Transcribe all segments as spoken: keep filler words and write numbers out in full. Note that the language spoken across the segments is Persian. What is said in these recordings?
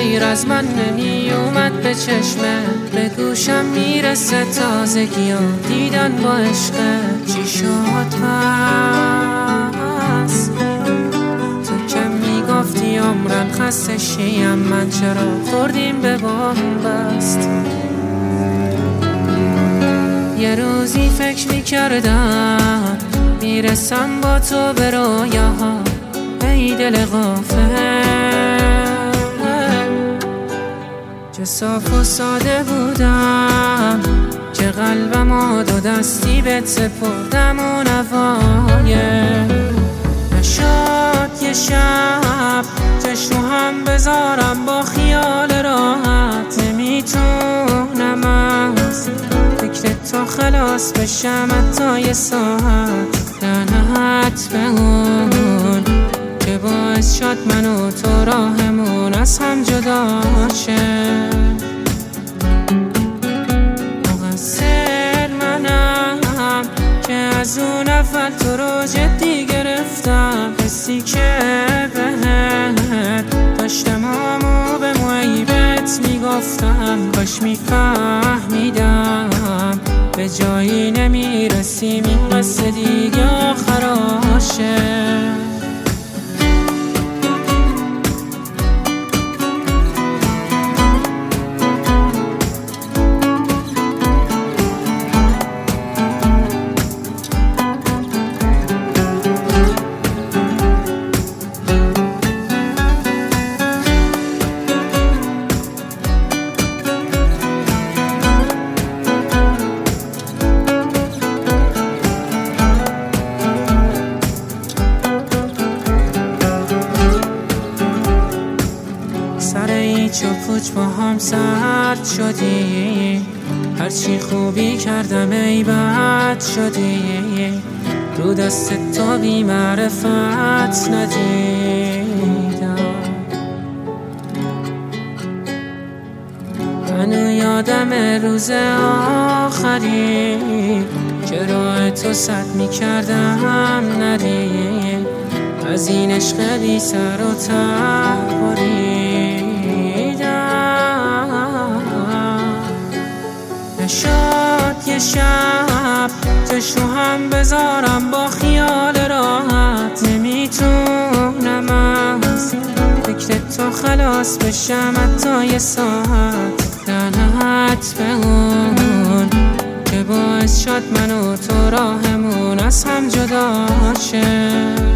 غیر از من نمی اومد به چشمه، به گوشم میرسه تازگی ها دیدن با عشق. چی شد پس تو که میگفتی عمرن خسته شیم، من چرا خوردیم به بنبست؟ یه روزی فکر میکردم میرسم با تو به رویاها، ای دل غافل چه صاف و ساده بودم که قلبم دو دستی بهت سپردم و نوایه. نشد یه شب چشم هم بذارم با خیال راحت، نمیتونم از فکر تو خلاص بشم حتی یه ساعت. لعنت به اون که باعث شد من و تو راهمون از هم جدا شه. مقصر منم که از اون اول تو رو جدی گرفتم، حسی که بهت داشتم همو به معیبت میگفتم. کاش میفهمیدم به جایی نمیرسیم، این قصه دیگه آخراشه. سر هیچ و پوچ با هم سرد شدی، هرچی خوبی کردم ای بد شدی. رو دست تو بی معرفت ندیدم، منو یادم روز آخری که راه تو سد می کردم ندید. از این عشق بی سر و ته بریدم. نشد یه شب چشم هم بذارم با خیال راحت، نمیتونم از فکر تو خلاص بشم حتی یه ساعت. لعنت به اون که باعث شد من و تو راهمون از هم جدا شه.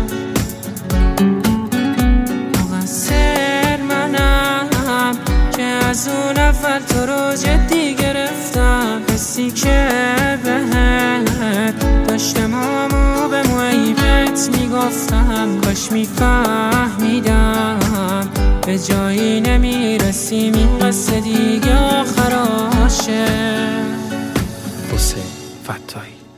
از اون اول تو رو جدی گرفتم، حسی که بهت داشتم همو به معیبت میگفتم. کاش میفهمیدم به جایی نمیرسیم، این قصه دیگه آخراشه. حسین فتاحی.